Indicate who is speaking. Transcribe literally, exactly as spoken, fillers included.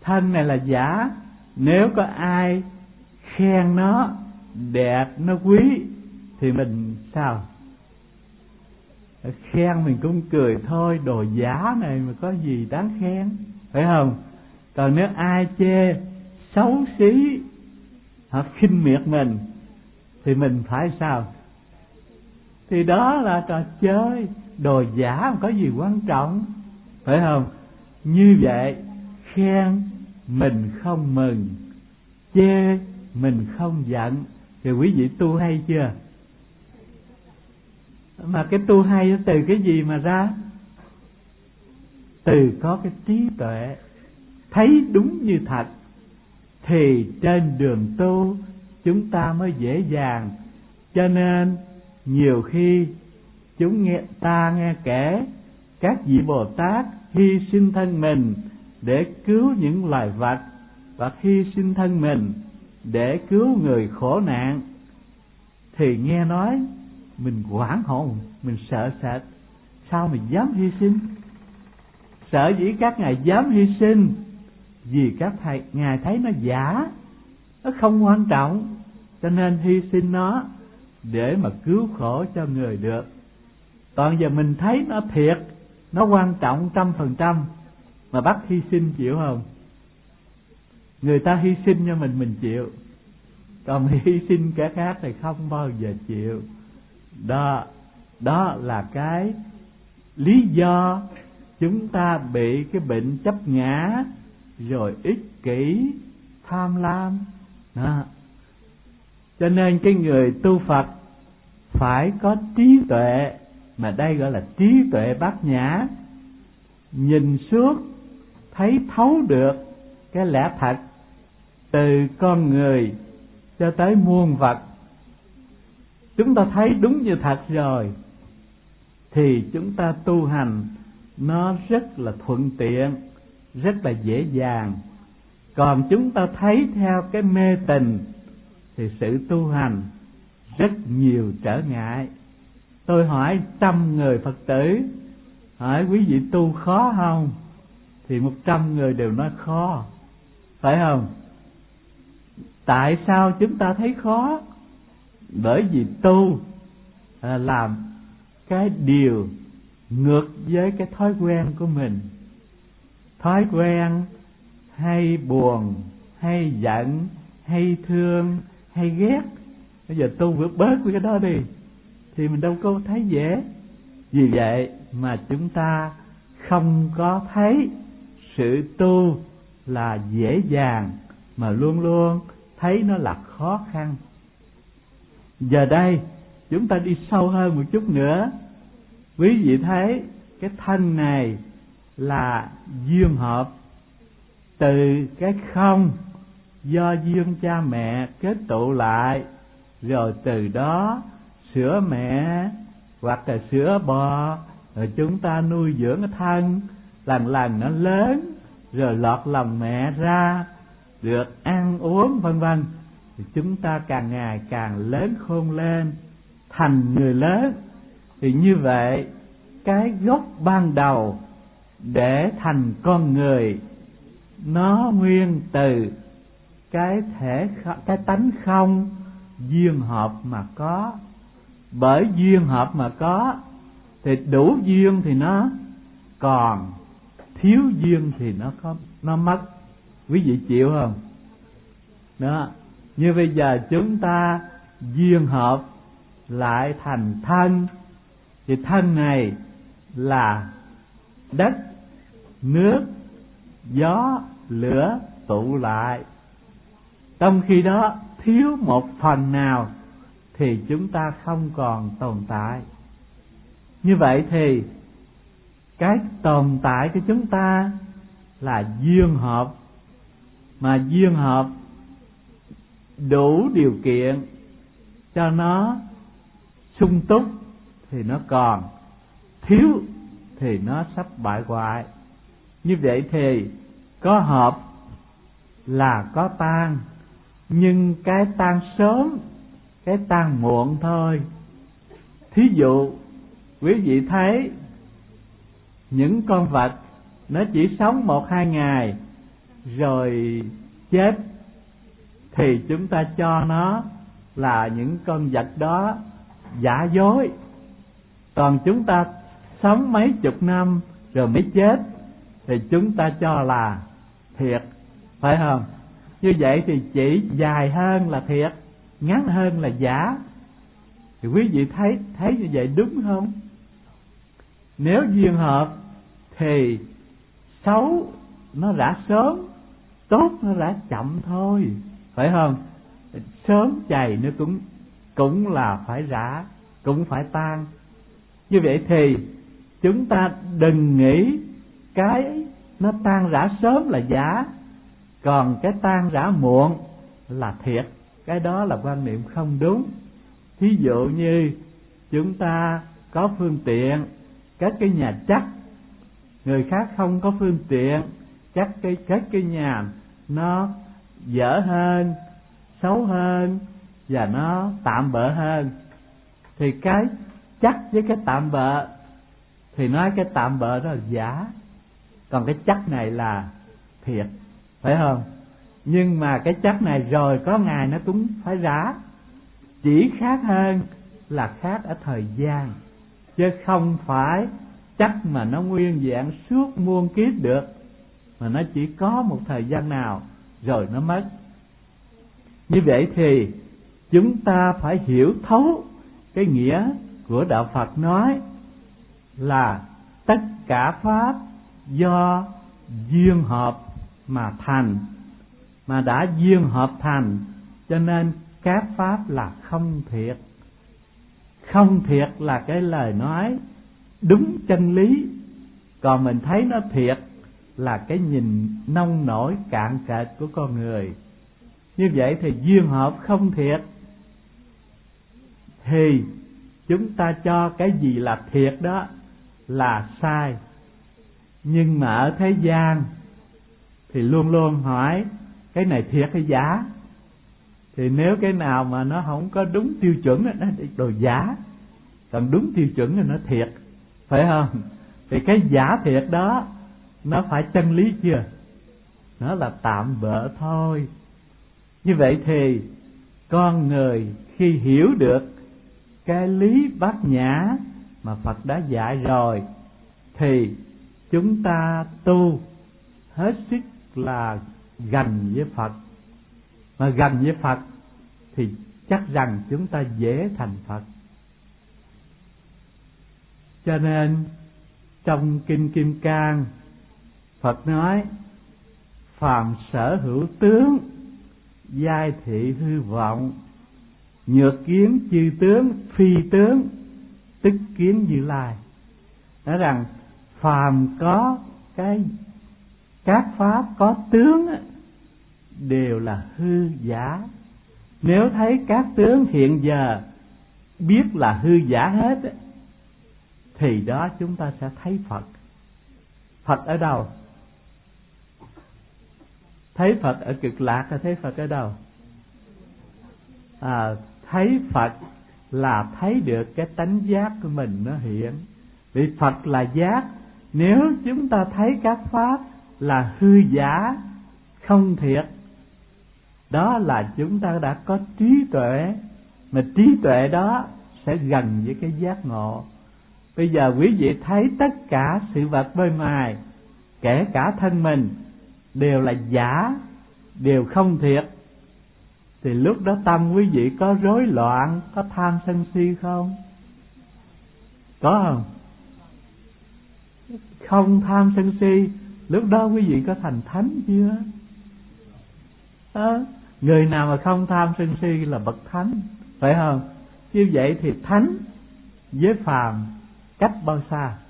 Speaker 1: Thân này là giả. Nếu có ai khen nó đẹp, nó quý thì mình sao? Khen mình cũng cười thôi, đồ giả này mà có gì đáng khen, phải không? Còn nếu ai chê xấu xí hoặc khinh miệt mình thì mình phải sao? Thì đó là trò chơi, đồ giả không có gì quan trọng, phải không? Như vậy khen mình không mừng, chê mình không giận, thì quý vị tu hay chưa? Mà cái tu hay nó từ cái gì mà ra? Từ có cái trí tuệ, thấy đúng như thật, thì trên đường tu chúng ta mới dễ dàng. Cho nên nhiều khi chúng nghe ta nghe kể các vị Bồ Tát hy sinh thân mình để cứu những loài vật, và hy sinh thân mình để cứu người khổ nạn, thì nghe nói mình hoảng hồn, mình sợ sệt. Sao mình dám hy sinh? Sở dĩ các ngài dám hy sinh vì các thầy ngài thấy nó giả, nó không quan trọng, cho nên hy sinh nó để mà cứu khổ cho người được. Còn giờ mình thấy nó thiệt, nó quan trọng trăm phần trăm, mà bắt hy sinh chịu không? Người ta hy sinh cho mình, mình chịu. Còn hy sinh kẻ khác thì không bao giờ chịu. Đó, đó là cái lý do chúng ta bị cái bệnh chấp ngã, rồi ích kỷ, tham lam. Đó. Cho nên cái người tu Phật phải có trí tuệ, mà đây gọi là trí tuệ bát nhã, nhìn suốt, thấy thấu được cái lẽ thật từ con người cho tới muôn vật. Chúng ta thấy đúng như thật rồi thì chúng ta tu hành nó rất là thuận tiện, rất là dễ dàng. Còn chúng ta thấy theo cái mê tín thì sự tu hành rất nhiều trở ngại. Tôi hỏi trăm người Phật tử, hỏi quý vị tu khó không? Thì một trăm người đều nói khó, phải không? Tại sao chúng ta thấy khó? Bởi vì tu à, làm cái điều ngược với cái thói quen của mình. Thói quen hay buồn, hay giận, hay thương, hay ghét, bây giờ tu vượt bớt với cái đó đi thì mình đâu có thấy dễ. Vì vậy mà chúng ta không có thấy sự tu là dễ dàng, mà luôn luôn thấy nó là khó khăn. Giờ đây chúng ta đi sâu hơn một chút nữa. Quý vị thấy cái thân này là duyên hợp từ cái không do duyên cha mẹ kết tụ lại, rồi từ đó sữa mẹ hoặc là sữa bò, rồi chúng ta nuôi dưỡng cái thân, lần lần nó lớn, rồi lọt lòng mẹ ra, được ăn uống vân vân, thì chúng ta càng ngày càng lớn khôn lên, thành người lớn. Thì như vậy cái gốc ban đầu để thành con người nó nguyên từ cái thể cái tánh không duyên hợp mà có. Bởi duyên hợp mà có thì đủ duyên thì nó còn, thiếu duyên thì nó có nó mất. Quý vị chịu không? Đó, như bây giờ chúng ta duyên hợp lại thành thân, thì thân này là đất, nước, gió, lửa tụ lại. Trong khi đó thiếu một phần nào thì chúng ta không còn tồn tại. Như vậy thì cái tồn tại của chúng ta là duyên hợp, mà duyên hợp đủ điều kiện cho nó sung túc thì nó còn, thiếu thì nó sắp bại hoại. Như vậy thì có hợp là có tan, nhưng cái tan sớm, cái tan muộn thôi. Thí dụ quý vị thấy những con vật nó chỉ sống một hai ngày rồi chết, thì chúng ta cho nó là những con vật đó giả dối. Còn chúng ta sống mấy chục năm rồi mới chết thì chúng ta cho là thiệt, phải không? Như vậy thì chỉ dài hơn là thiệt, ngắn hơn là giả. Thì quý vị thấy thấy như vậy đúng không? Nếu duyên hợp thì xấu nó rã sớm, tốt nó rã chậm thôi, phải không? Sớm chày nó cũng cũng là phải rã, cũng phải tan. Như vậy thì chúng ta đừng nghĩ cái nó tan rã sớm là giả, còn cái tan rã muộn là thiệt. Cái đó là quan niệm không đúng. Thí dụ như chúng ta có phương tiện, các cái nhà chắc, người khác không có phương tiện, chắc cái các cái nhà nó dở hơn, xấu hơn và nó tạm bợ hơn, thì cái chắc với cái tạm bợ thì nói cái tạm bợ đó là giả, còn cái chắc này là thiệt, phải không? Nhưng mà cái chắc này rồi có ngày nó cũng phải rã, chỉ khác hơn là khác ở thời gian, chứ không phải chắc mà nó nguyên vẹn suốt muôn kiếp được, mà nó chỉ có một thời gian nào rồi nó mất. Như vậy thì chúng ta phải hiểu thấu cái nghĩa của Đạo Phật nói là tất cả pháp do duyên hợp mà thành, mà đã duyên hợp thành cho nên các pháp là không thiệt. Không thiệt là cái lời nói đúng chân lý, còn mình thấy nó thiệt là cái nhìn nông nổi cạn kệch của con người. Như vậy thì duyên hợp không thiệt, thì chúng ta cho cái gì là thiệt đó là sai. Nhưng mà ở thế gian thì luôn luôn hỏi cái này thiệt hay giả. Thì nếu cái nào mà nó không có đúng tiêu chuẩn nó đồ giả, còn đúng tiêu chuẩn thì nó thiệt, phải không? Thì cái giả thiệt đó nó phải chân lý chưa? Nó là tạm bợ thôi. Như vậy thì con người khi hiểu được cái lý bát nhã mà Phật đã dạy rồi thì chúng ta tu hết sức là gần với Phật. Mà gần với Phật thì chắc rằng chúng ta dễ thành Phật. Cho nên trong Kinh Kim Cang Phật nói: phàm sở hữu tướng, giai thị hư vọng, nhược kiến chư tướng, phi tướng, tức kiến Như Lai. Nói rằng phàm có cái các pháp có tướng đều là hư giả. Nếu thấy các tướng hiện giờ biết là hư giả hết thì đó chúng ta sẽ thấy Phật. Phật ở đâu? Thấy Phật ở Cực Lạc hay thấy Phật ở đâu? À, thấy Phật là thấy được cái tánh giác của mình nó hiện. Vì Phật là giác. Nếu chúng ta thấy các pháp là hư giả, không thiệt, đó là chúng ta đã có trí tuệ. Mà trí tuệ đó sẽ gần với cái giác ngộ. Bây giờ quý vị thấy tất cả sự vật bên ngoài, kể cả thân mình, đều là giả, đều không thiệt, thì lúc đó tâm quý vị có rối loạn, có tham sân si không? Có không? Không tham sân si, lúc đó quý vị có thành thánh chưa? À, người nào mà không tham sân si là bậc thánh, phải không? Như vậy thì thánh với phàm cách bao xa?